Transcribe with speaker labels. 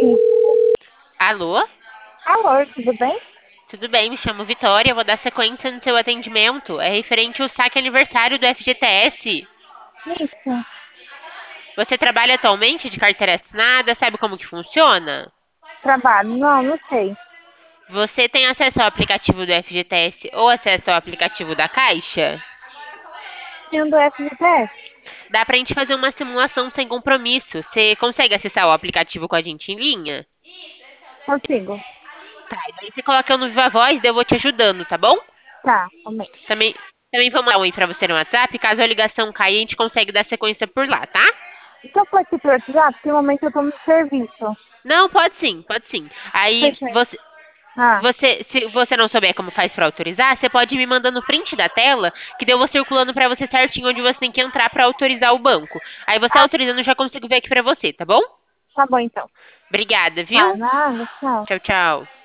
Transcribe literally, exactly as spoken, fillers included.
Speaker 1: Alô?
Speaker 2: Alô, tudo bem?
Speaker 1: Tudo bem? Me chamo Vitória, vou dar sequência no seu atendimento. É referente ao saque aniversário do F G T S.
Speaker 2: Isso.
Speaker 1: Você trabalha atualmente de carteira assinada? Sabe como que funciona?
Speaker 2: Trabalho? Não, não sei.
Speaker 1: Você tem acesso ao aplicativo do F G T S ou acesso ao aplicativo da Caixa?
Speaker 2: Tinha do F G T S?
Speaker 1: Dá pra gente fazer uma simulação sem compromisso. Você consegue acessar o aplicativo com a gente em linha?
Speaker 2: Consigo.
Speaker 1: Tá, e daí você coloca eu no Viva Voz, daí eu vou te ajudando, tá bom?
Speaker 2: Tá, amém.
Speaker 1: Também, também vamos dar um oi pra você no WhatsApp. Caso a ligação caia, a gente consegue dar sequência por lá, tá?
Speaker 2: Então pode ser pelo WhatsApp, porque no momento eu tô no serviço.
Speaker 1: Não, pode sim, pode sim. Aí
Speaker 2: Fechei.
Speaker 1: você,
Speaker 2: Ah,
Speaker 1: você, se você não souber como faz pra autorizar, você pode ir me mandando print da tela, que daí eu vou circulando pra você certinho onde você tem que entrar pra autorizar o banco. Aí você
Speaker 2: ah,
Speaker 1: autorizando, eu já consigo ver aqui pra você, tá bom?
Speaker 2: tá bom então.
Speaker 1: Obrigada,
Speaker 2: Tá,
Speaker 1: viu?
Speaker 2: nada, tchau.
Speaker 1: Tchau, tchau.